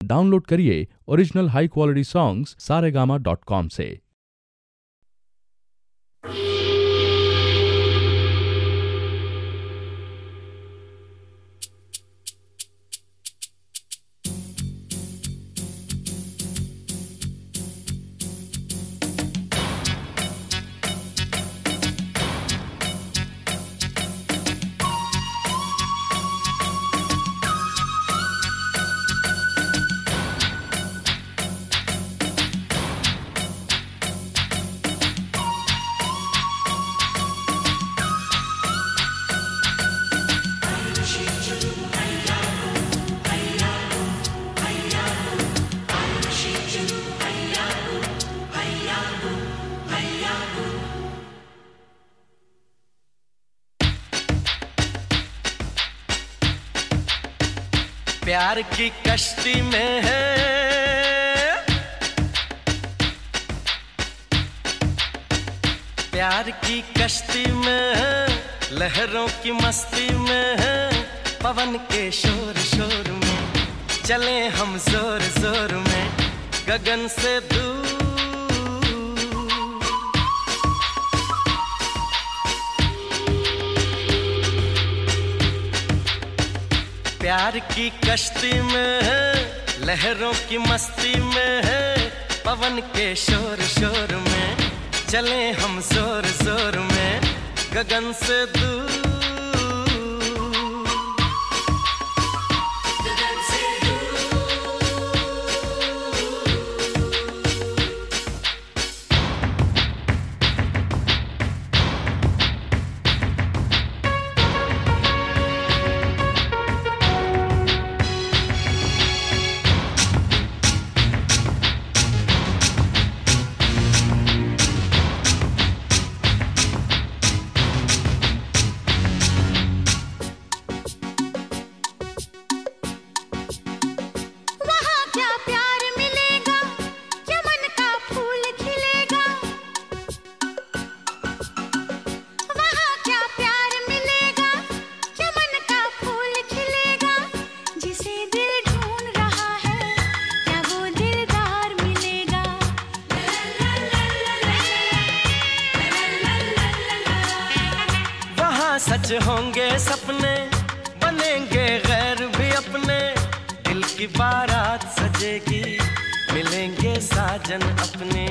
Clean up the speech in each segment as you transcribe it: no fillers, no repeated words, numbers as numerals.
Download करिए original high quality songs saregama.com से। प्यार की कश्ती में है, प्यार की कश्ती में है, लहरों की मस्ती में है, पवन के शोर शोर में चले हम जोर जोर में गगन से दूर। प्यार की कश्ती में है, लहरों की मस्ती में है, पवन के शोर शोर में चले हम जोर जोर में गगन से दूर। सच होंगे सपने, बनेंगे गैर भी अपने, दिल की बारात सजेगी, मिलेंगे साजन अपने।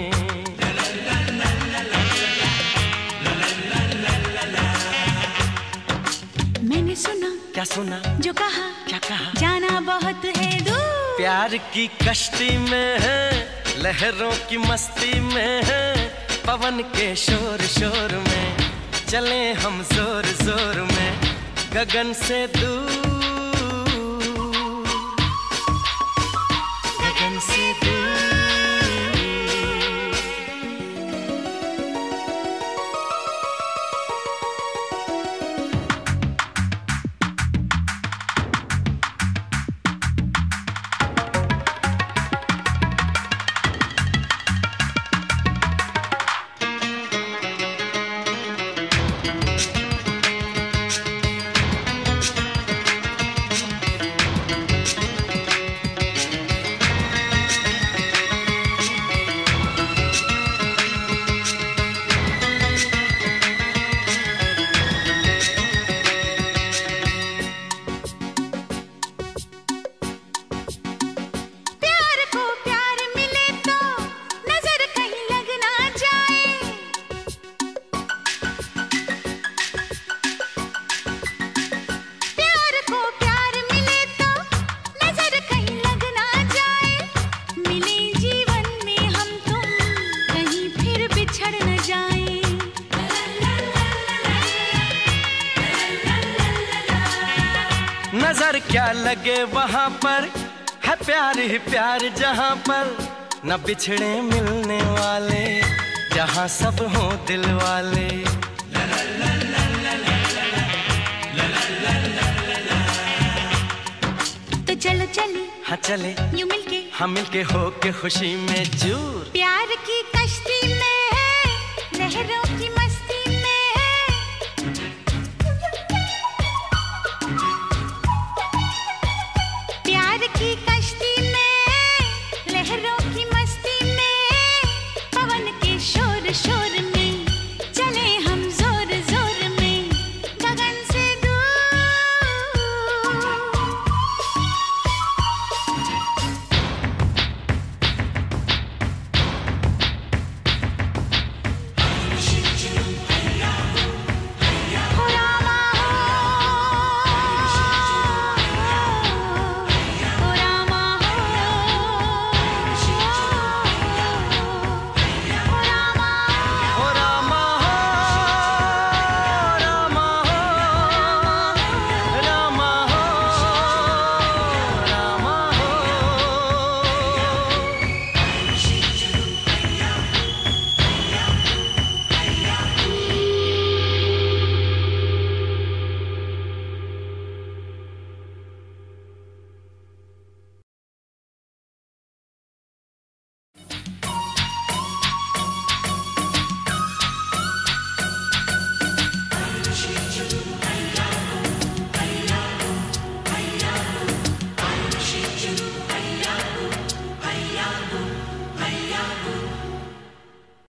मैंने सुना, क्या सुना, जो कहा, क्या कहा, जाना बहुत है दूर। प्यार की कश्ती में है, लहरों की मस्ती में है, पवन के शोर शोर में चले हम जोर जोर में गगन से दूर, गगन से दूर। नजर क्या लगे वहां पर, है प्यार ही प्यार जहां पर, न बिछड़े मिलने वाले, जहां सब हों दिल वाले। तो चलो चले, हाँ चले, यूं मिलके, हम मिलके होके खुशी में चूर। प्यार की कश्ती में है, लहरों की